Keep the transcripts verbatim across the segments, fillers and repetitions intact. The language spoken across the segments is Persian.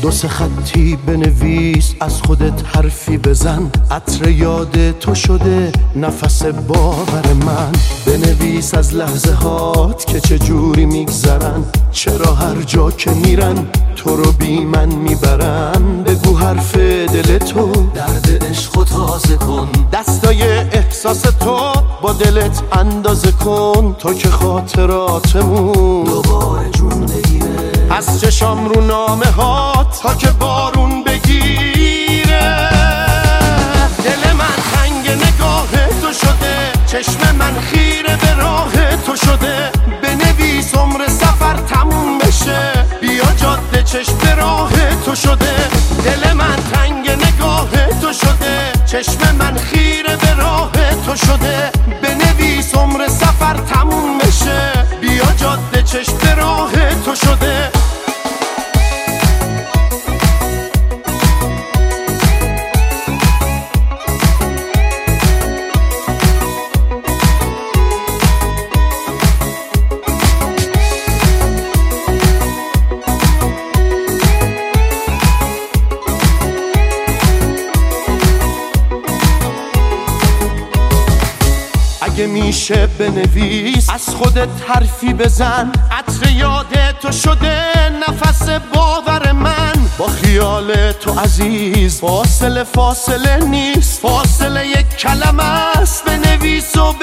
دو سه خطی بنویس، از خودت حرفی بزن. عطر یاد تو شده نفس باور من. بنویس از لحظه هات که چجوری میگذرن، چرا هر جا که میرن تو رو بی من میبرن. بگو حرف دل تو، درد عشق و تازه کن. دستای احساس تو با دلت اندازه کن. تو که خاطراتمون دوباره جون بگیره، از چشام رو نامه هات تا که بارون بگیره. دل من تنگ نگاه تو شده، چشم من خیره به راه تو شده. بنویس عمر سفر تموم بشه، بیا جاده چشم به راه تو شده. دل من تنگ نگاه تو شده، چشم من خیره به راه تو شده. بنویس عمر سفر تموم بشه، بیا جاده چشم به راه تو شده. اگه میشه بنویس، از خودت حرفی بزن. عطر یاد تو شده نفس باور من. با خیال تو عزیز فاصله فاصله نیست، فاصله یک کلمه است. بنویس و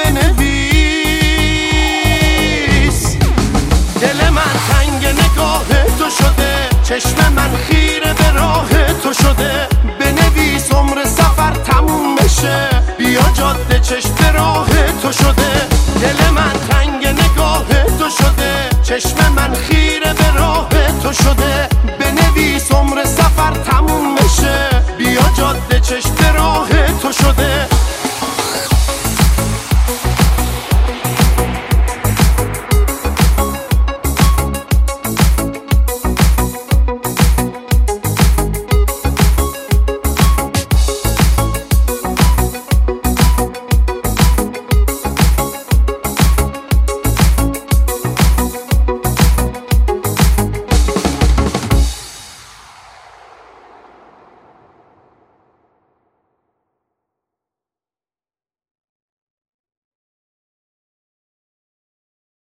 بنویس. دل من تنگ نگاه تو شده، چشم من خیره به راه تو شده. بنویس عمر سفر تموم بشه، بیا جاده چشم به راه تو شده. دل من تنگ نگاه تو شده، چشم من خیره به راه تو شده.